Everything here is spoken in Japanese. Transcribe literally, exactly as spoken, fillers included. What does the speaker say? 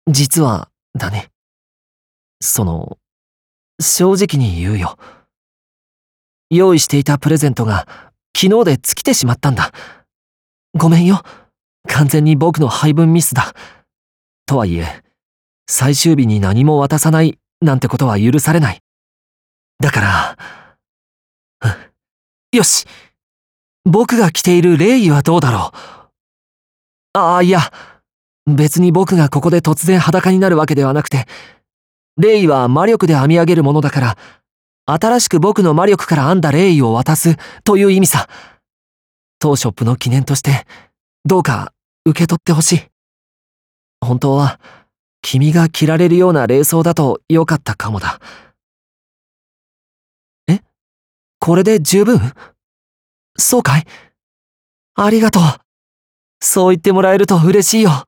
実は、だね。その、正直に言うよ。用意していたプレゼントが昨日で尽きてしまったんだ。ごめんよ。完全に僕の配分ミスだ。とはいえ、最終日に何も渡さないなんてことは許されない。だから、よし。僕が着ているレイはどうだろう。ああ、いや、別に僕がここで突然裸になるわけではなくて、レイは魔力で編み上げるものだから、新しく僕の魔力から編んだレイを渡すという意味さ。当ショップの記念として、どうか受け取ってほしい。本当は、君が着られるような礼装だとよかったかもだ。え？これで十分？そうかい？ありがとう。そう言ってもらえると嬉しいよ。